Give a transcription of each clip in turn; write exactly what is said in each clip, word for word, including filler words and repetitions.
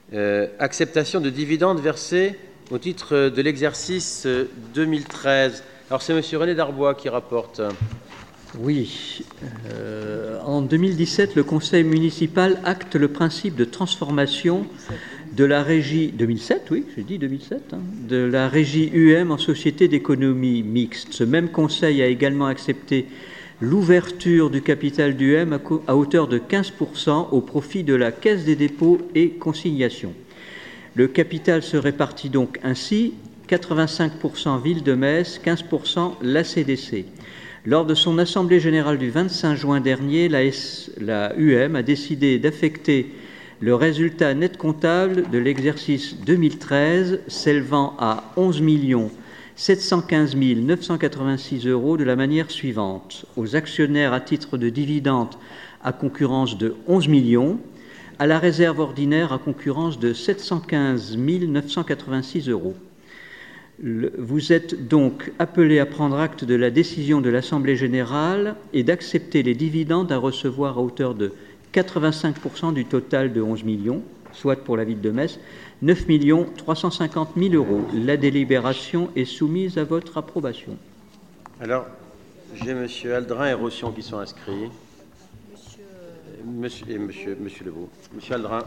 Euh, acceptation de dividendes versés au titre de l'exercice deux mille treize. Alors c'est M. René Darbois qui rapporte. Oui. Euh, en deux mille dix-sept, le Conseil municipal acte le principe de transformation de la régie deux mille sept, oui, j'ai dit deux mille sept, hein, de la régie U M en société d'économie mixte. Ce même Conseil a également accepté l'ouverture du capital d'U M à, à hauteur de quinze pour cent au profit de la Caisse des dépôts et consignations. Le capital se répartit donc ainsi quatre-vingt-cinq pour cent Ville de Metz, quinze pour cent l'A C D C. Lors de son assemblée générale du vingt-cinq juin dernier, la, S, la U M a décidé d'affecter le résultat net comptable de l'exercice deux mille treize s'élevant à onze millions sept cent quinze mille neuf cent quatre-vingt-six euros de la manière suivante: aux actionnaires à titre de dividende à concurrence de onze millions, à la réserve ordinaire à concurrence de sept cent quinze mille neuf cent quatre-vingt-six euros. Le, vous êtes donc appelé à prendre acte de la décision de l'Assemblée générale et d'accepter les dividendes à recevoir à hauteur de quatre-vingt-cinq pour cent du total de onze millions, soit pour la ville de Metz, neuf millions trois cent cinquante mille euros. La délibération est soumise à votre approbation. Alors, j'ai M. Aldrin et Rossion qui sont inscrits. Monsieur, et Monsieur, Monsieur Lebeau. Monsieur Aldrin.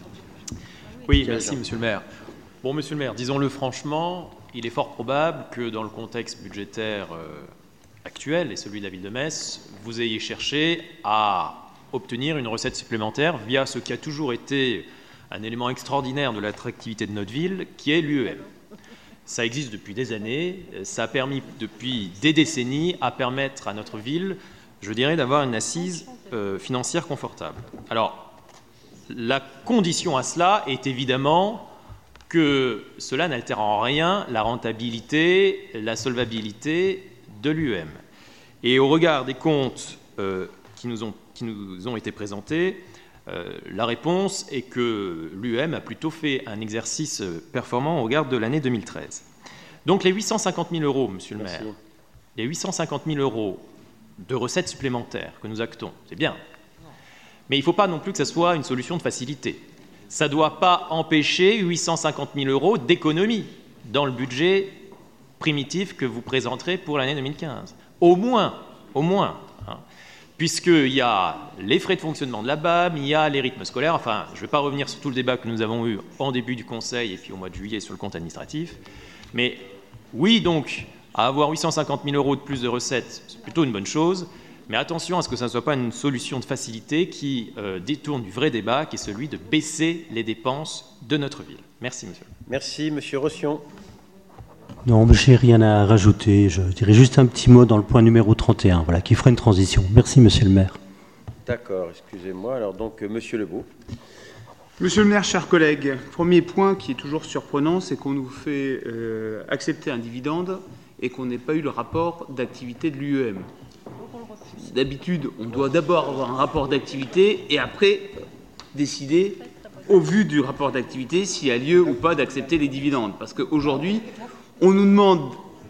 Oui, merci, Monsieur le maire. Bon, Monsieur le maire, disons-le franchement, il est fort probable que dans le contexte budgétaire euh, actuel et celui de la ville de Metz, vous ayez cherché à obtenir une recette supplémentaire via ce qui a toujours été un élément extraordinaire de l'attractivité de notre ville, qui est l'U E M. Ça existe depuis des années, ça a permis depuis des décennies à permettre à notre ville, je dirais, d'avoir une assise euh, financière confortable. Alors, la condition à cela est évidemment que cela n'altère en rien la rentabilité, la solvabilité de l'U E M. Et au regard des comptes euh, qui, nous ont, qui nous ont été présentés, euh, la réponse est que l'U E M a plutôt fait un exercice performant au regard de l'année deux mille treize. Donc les huit cent cinquante mille euros, Monsieur le maire, Merci. les huit cent cinquante mille euros de recettes supplémentaires que nous actons, c'est bien. Mais il ne faut pas non plus que ce soit une solution de facilité. Ça ne doit pas empêcher huit cent cinquante mille euros d'économie dans le budget primitif que vous présenterez pour l'année deux mille quinze. Au moins, au moins, hein, puisqu'il y a les frais de fonctionnement de la B A M, il y a les rythmes scolaires. Enfin, je ne vais pas revenir sur tout le débat que nous avons eu en début du Conseil et puis au mois de juillet sur le compte administratif. Mais oui, donc, à avoir huit cent cinquante mille euros de plus de recettes, c'est plutôt une bonne chose. Mais attention à ce que ça ne soit pas une solution de facilité qui euh, détourne du vrai débat, qui est celui de baisser les dépenses de notre ville. Merci, monsieur. Merci, Monsieur Rossion. Non, je n'ai rien à rajouter. Je dirais juste un petit mot dans le point numéro trente et un, voilà, qui fera une transition. Merci, monsieur le maire. D'accord, excusez-moi. Alors donc, euh, Monsieur Lebeau. Monsieur le maire, chers collègues, premier point qui est toujours surprenant, c'est qu'on nous fait euh, accepter un dividende et qu'on n'ait pas eu le rapport d'activité de l'U E M. D'habitude, on doit d'abord avoir un rapport d'activité et après décider, au vu du rapport d'activité, s'il y a lieu ou pas d'accepter les dividendes. Parce qu'aujourd'hui, on nous demande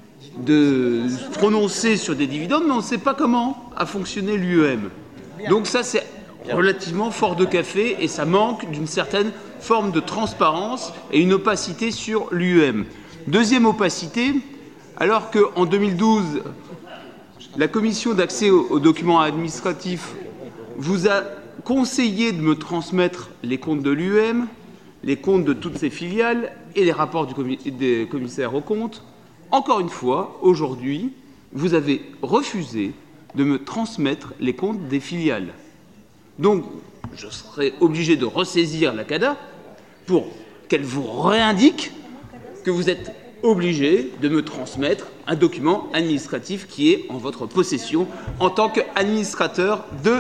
de se prononcer sur des dividendes, mais on ne sait pas comment a fonctionné l'U E M. Donc ça, c'est relativement fort de café et ça manque d'une certaine forme de transparence et une opacité sur l'U E M. Deuxième opacité, alors qu'en deux mille douze, la commission d'accès aux documents administratifs vous a conseillé de me transmettre les comptes de l'U E M, les comptes de toutes ses filiales et les rapports du commi- des commissaires aux comptes. Encore une fois, aujourd'hui, vous avez refusé de me transmettre les comptes des filiales. Donc, je serai obligé de ressaisir la CADA pour qu'elle vous réindique que vous êtes obligé de me transmettre un document administratif qui est en votre possession en tant qu'administrateur de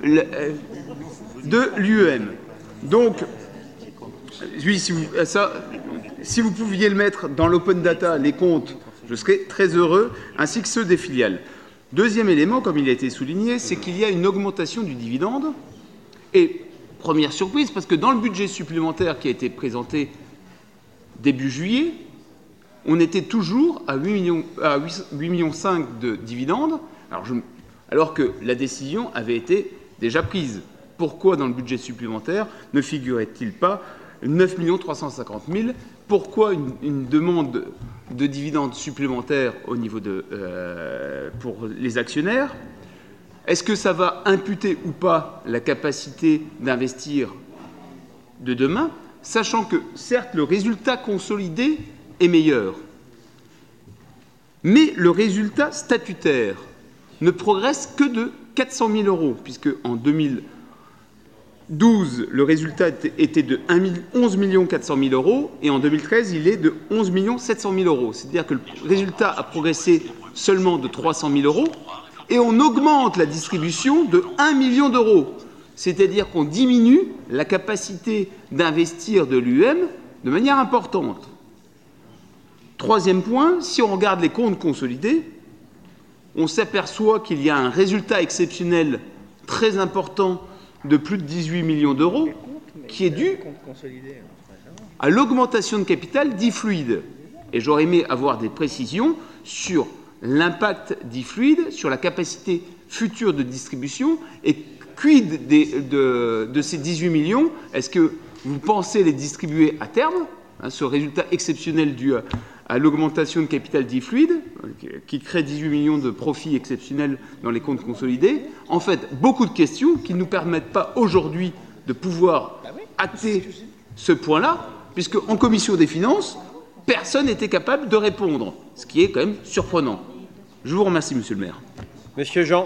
l'U E M. Donc, oui, si vous, ça, si vous pouviez le mettre dans l'open data, les comptes, je serais très heureux, ainsi que ceux des filiales. Deuxième élément, comme il a été souligné, c'est qu'il y a une augmentation du dividende. Et première surprise, parce que dans le budget supplémentaire qui a été présenté début juillet, on était toujours à huit millions, à huit virgule cinq millions de dividendes, alors, je, alors que la décision avait été déjà prise. Pourquoi dans le budget supplémentaire ne figurait-il pas neuf millions trois cent cinquante mille. Pourquoi une, une demande de dividendes supplémentaires au niveau de, euh, pour les actionnaires? Est-ce que ça va imputer ou pas la capacité d'investir de demain, sachant que, certes, le résultat consolidé est meilleur, mais le résultat statutaire ne progresse que de quatre cent mille euros, puisque en deux mille douze, le résultat était de onze millions quatre cent mille euros, et en deux mille treize, il est de onze millions sept cent mille euros. C'est-à-dire que le résultat a progressé seulement de trois cent mille euros, et on augmente la distribution de un million d'euros. C'est-à-dire qu'on diminue la capacité d'investir de l'U M de manière importante. Troisième point, si on regarde les comptes consolidés, on s'aperçoit qu'il y a un résultat exceptionnel très important de plus de dix-huit millions d'euros qui est dû à l'augmentation de capital d'e-Fluid. Et j'aurais aimé avoir des précisions sur l'impact d'e-Fluid, sur la capacité future de distribution et quid des, de, de ces dix-huit millions. Est-ce que vous pensez les distribuer à terme, hein, ce résultat exceptionnel dû à, à l'augmentation de capital d'e-Fluid, qui crée dix-huit millions de profits exceptionnels dans les comptes consolidés? En fait, beaucoup de questions qui ne nous permettent pas aujourd'hui de pouvoir acter ce point-là, puisque en commission des finances, personne n'était capable de répondre, ce qui est quand même surprenant. Je vous remercie, Monsieur le maire. Monsieur Jean.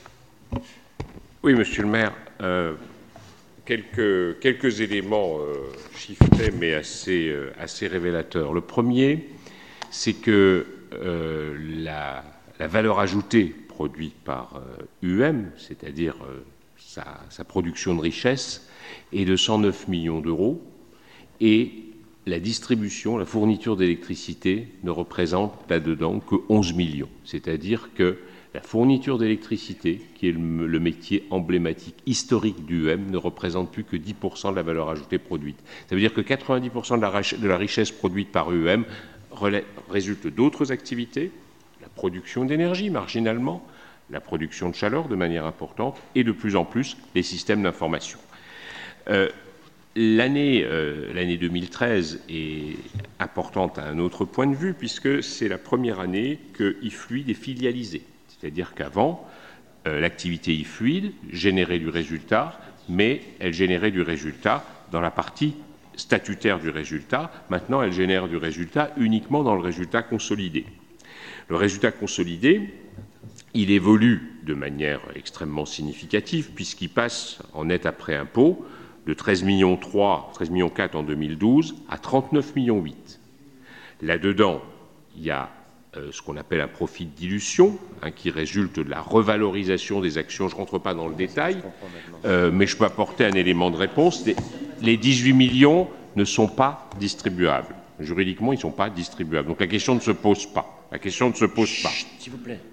Oui, Monsieur le maire, euh, quelques, quelques éléments euh, chiffrés mais assez, euh, assez révélateurs. Le premier, c'est que euh, la, la valeur ajoutée produite par euh, U M, c'est-à-dire euh, sa, sa production de richesse, est de cent neuf millions d'euros, et la distribution, la fourniture d'électricité ne représente là-dedans que onze millions. C'est-à-dire que la fourniture d'électricité, qui est le, le métier emblématique historique du U M, ne représente plus que dix pour cent de la valeur ajoutée produite. Ça veut dire que quatre-vingt-dix pour cent de la, de la richesse produite par U M résulte d'autres activités, la production d'énergie marginalement, la production de chaleur de manière importante et de plus en plus les systèmes d'information. Euh, L'année euh, l'année deux mille treize est importante à un autre point de vue, puisque c'est la première année que e-Fluid est filialisé. C'est-à-dire qu'avant, euh, l'activité e-Fluid générait du résultat, mais elle générait du résultat dans la partie statutaire du résultat. Maintenant, elle génère du résultat uniquement dans le résultat consolidé. Le résultat consolidé, il évolue de manière extrêmement significative, puisqu'il passe en net après impôt de treize millions trois, treize millions quatre en deux mille douze à trente-neuf millions huit. Là-dedans, il y a euh, ce qu'on appelle un profit de dilution, hein, qui résulte de la revalorisation des actions. Je ne rentre pas dans le détail, euh, mais je peux apporter un élément de réponse. Les, les dix-huit millions ne sont pas distribuables. Juridiquement, ils ne sont pas distribuables. Donc la question ne se pose pas. La question ne se pose pas. S'il vous plaît.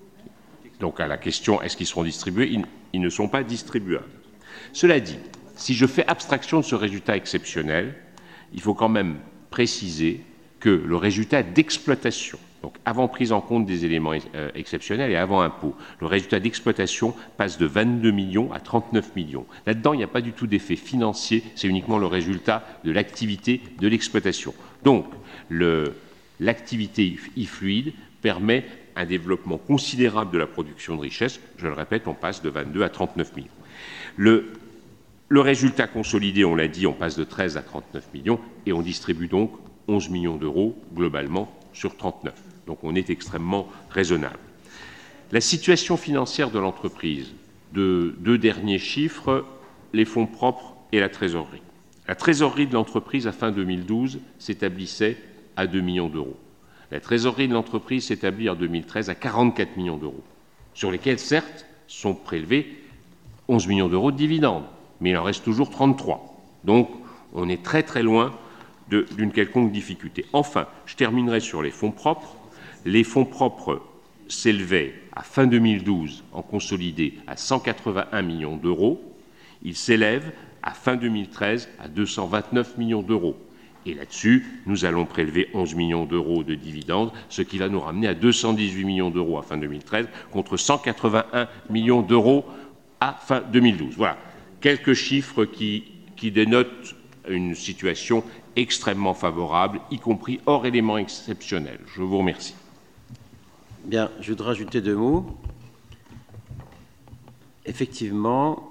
Donc à la question, est-ce qu'ils seront distribués? ils, ils ne sont pas distribuables. Cela dit, si je fais abstraction de ce résultat exceptionnel, il faut quand même préciser que le résultat d'exploitation, donc avant prise en compte des éléments euh, exceptionnels et avant impôt, le résultat d'exploitation passe de vingt-deux millions à trente-neuf millions. Là-dedans, il n'y a pas du tout d'effet financier, c'est uniquement le résultat de l'activité de l'exploitation. Donc, l'activité e-Fluid permet un développement considérable de la production de richesse. Je le répète, on passe de vingt-deux à trente-neuf millions. Le, Le résultat consolidé, on l'a dit, on passe de treize à trente-neuf millions et on distribue donc onze millions d'euros globalement sur trente-neuf. Donc on est extrêmement raisonnable. La situation financière de l'entreprise, de deux derniers chiffres, les fonds propres et la trésorerie. La trésorerie de l'entreprise à fin deux mille douze s'établissait à deux millions d'euros. La trésorerie de l'entreprise s'établit en deux mille treize à quarante-quatre millions d'euros, sur lesquels, certes, sont prélevés onze millions d'euros de dividendes, mais il en reste toujours trente-trois. Donc, on est très très loin d'une quelconque difficulté. Enfin, je terminerai sur les fonds propres. Les fonds propres s'élevaient à fin deux mille douze, en consolidé, à cent quatre-vingt-un millions d'euros. Ils s'élèvent à fin deux mille treize à deux cent vingt-neuf millions d'euros. Et là-dessus, nous allons prélever onze millions d'euros de dividendes, ce qui va nous ramener à deux cent dix-huit millions d'euros à fin deux mille treize, contre cent quatre-vingt-un millions d'euros à fin deux mille douze. Voilà. Quelques chiffres qui, qui dénotent une situation extrêmement favorable, y compris hors éléments exceptionnels. Je vous remercie. Bien, je voudrais rajouter deux mots. Effectivement,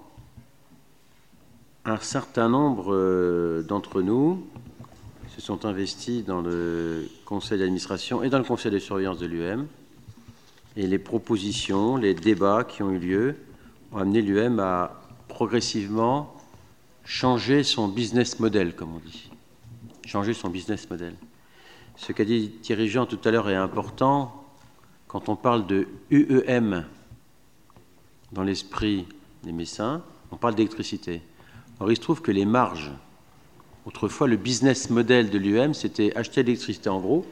un certain nombre d'entre nous se sont investis dans le conseil d'administration et dans le conseil de surveillance de l'U M. Et les propositions, les débats qui ont eu lieu ont amené l'U M à progressivement changer son business model, comme on dit. Changer son business model. Ce qu'a dit Thierry Jean tout à l'heure est important. Quand on parle de U E M dans l'esprit des Messins, on parle d'électricité. Or, il se trouve que les marges, autrefois, le business model de l'U E M, c'était acheter de l'électricité en gros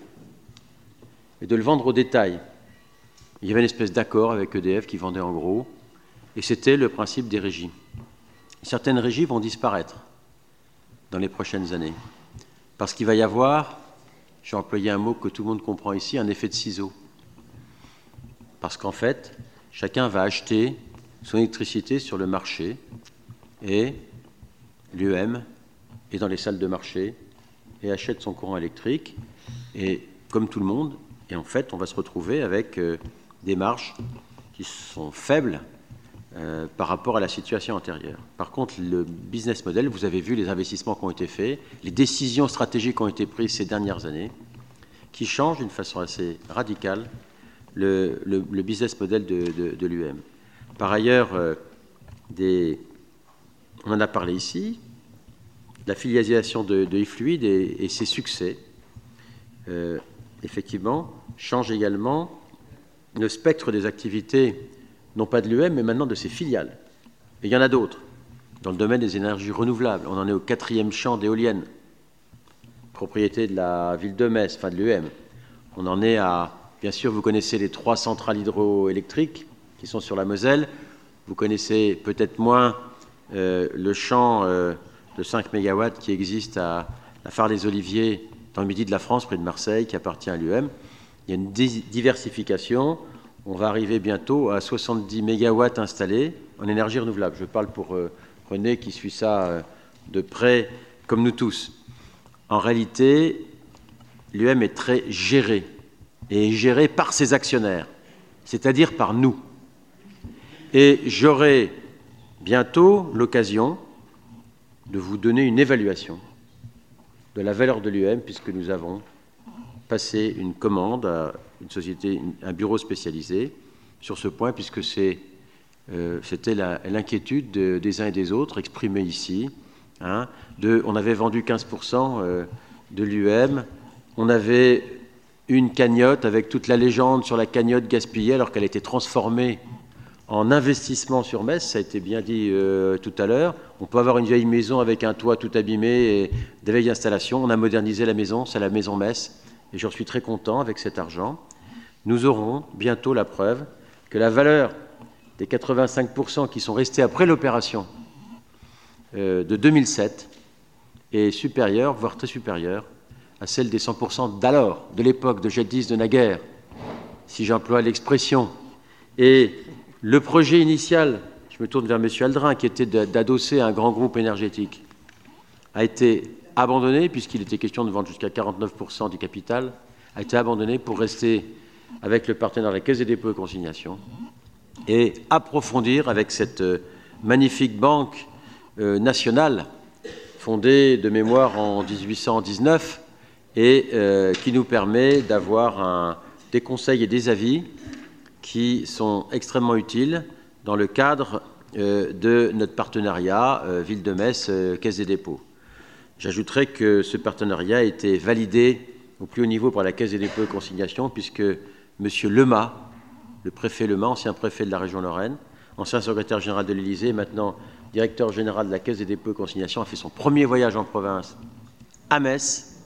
et de le vendre au détail. Il y avait une espèce d'accord avec E D F qui vendait en gros, et c'était le principe des régies. Certaines régies vont disparaître dans les prochaines années, parce qu'il va y avoir, j'ai employé un mot que tout le monde comprend ici, un effet de ciseau. Parce qu'en fait, chacun va acheter son électricité sur le marché, et l'U E M est dans les salles de marché et achète son courant électrique, et comme tout le monde, et en fait, on va se retrouver avec euh, des marges qui sont faibles euh, par rapport à la situation antérieure. Par contre, le business model, vous avez vu les investissements qui ont été faits, les décisions stratégiques qui ont été prises ces dernières années, qui changent d'une façon assez radicale le, le, le business model de, de, de l'U E M. Par ailleurs, euh, des, on en a parlé ici, la filialisation de, de e-fluide et, et ses succès, euh, effectivement, changent également le spectre des activités, non pas de l'U E M, mais maintenant de ses filiales. Et il y en a d'autres. Dans le domaine des énergies renouvelables, on en est au quatrième champ d'éoliennes, propriété de la ville de Metz, enfin de l'U E M. On en est à, bien sûr, vous connaissez les trois centrales hydroélectriques qui sont sur la Moselle. Vous connaissez peut-être moins euh, le champ euh, de cinq mégawatts qui existe à la Phare-les-Oliviers, dans le midi de la France, près de Marseille, qui appartient à l'U E M. Il y a une diversification. On va arriver bientôt à soixante-dix mégawatts installés en énergie renouvelable. Je parle pour euh, René qui suit ça euh, de près, comme nous tous. En réalité, l'U E M est très géré, et est géré par ses actionnaires, c'est-à-dire par nous. Et j'aurai bientôt l'occasion de vous donner une évaluation de la valeur de l'U E M, puisque nous avons passé une commande à une société, un bureau spécialisé sur ce point, puisque c'est, euh, c'était la, l'inquiétude de, des uns et des autres exprimée ici. Hein, de, on avait vendu quinze pour cent euh, de l'U E M, on avait une cagnotte avec toute la légende sur la cagnotte gaspillée, alors qu'elle a été transformée en investissement sur Metz, ça a été bien dit euh, tout à l'heure. On peut avoir une vieille maison avec un toit tout abîmé et des vieilles installations. On a modernisé la maison, c'est la maison Metz, et j'en suis très content avec cet argent. Nous aurons bientôt la preuve que la valeur des quatre-vingt-cinq pour cent qui sont restés après l'opération euh, de deux mille sept est supérieure, voire très supérieure, à celle des cent pour cent d'alors, de l'époque, de jadis, de naguère, si j'emploie l'expression. Et le projet initial, je me tourne vers M. Aldrin, qui était d'adosser un grand groupe énergétique, a été abandonné, puisqu'il était question de vendre jusqu'à quarante-neuf pour cent du capital, a été abandonné pour rester avec le partenaire de la Caisse des dépôts et consignations et approfondir avec cette magnifique banque euh, nationale fondée de mémoire en dix-huit cent dix-neuf et euh, qui nous permet d'avoir un, des conseils et des avis qui sont extrêmement utiles dans le cadre euh, de notre partenariat euh, Ville de Metz, euh, Caisse des dépôts. J'ajouterai que ce partenariat a été validé au plus haut niveau par la Caisse des dépôts et consignations, puisque M. Lemas, le préfet Lemas, ancien préfet de la région Lorraine, ancien secrétaire général de l'Élysée, maintenant directeur général de la Caisse des dépôts et consignations, a fait son premier voyage en province à Metz,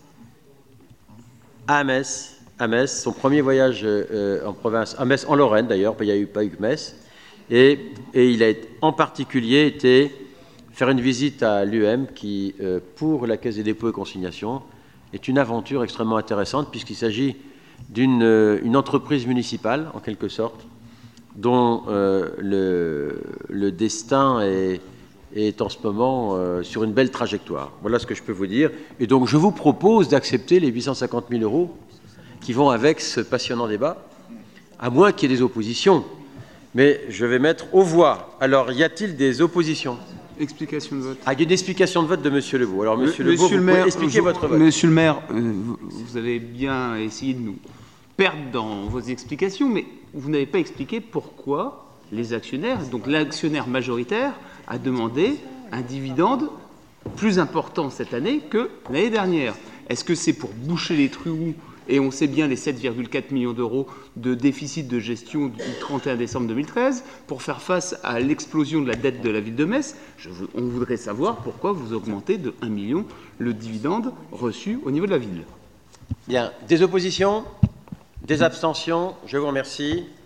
à Metz, à Metz, son premier voyage euh, en province, à Metz, en Lorraine d'ailleurs, il n'y a eu pas eu que Metz, et, et il a en particulier été faire une visite à l'U E M qui, euh, pour la Caisse des dépôts et consignations, est une aventure extrêmement intéressante puisqu'il s'agit d'une euh, une entreprise municipale, en quelque sorte, dont euh, le, le destin est, est en ce moment euh, sur une belle trajectoire. Voilà ce que je peux vous dire. Et donc, je vous propose d'accepter les huit cent cinquante mille euros qui vont avec ce passionnant débat, à moins qu'il y ait des oppositions. Mais je vais mettre aux voix. Alors, y a-t-il des oppositions? Explication de vote. Ah, il y a une explication de vote de Monsieur Lebeau. Alors, Monsieur Le, Lebeau, Monsieur vous le maire, pouvez expliquer je- votre vote. Monsieur le maire, euh, vous, vous avez bien essayé de nous perdre dans vos explications, mais vous n'avez pas expliqué pourquoi les actionnaires, donc l'actionnaire majoritaire, a demandé un dividende plus important cette année que l'année dernière. Est-ce que c'est pour boucher les trous, et on sait bien les sept virgule quatre millions d'euros de déficit de gestion du trente et un décembre deux mille treize, pour faire face à l'explosion de la dette de la ville de Metz? Je veux- On voudrait savoir pourquoi vous augmentez de un million le dividende reçu au niveau de la ville. Bien. Des oppositions? Des abstentions? Je vous remercie.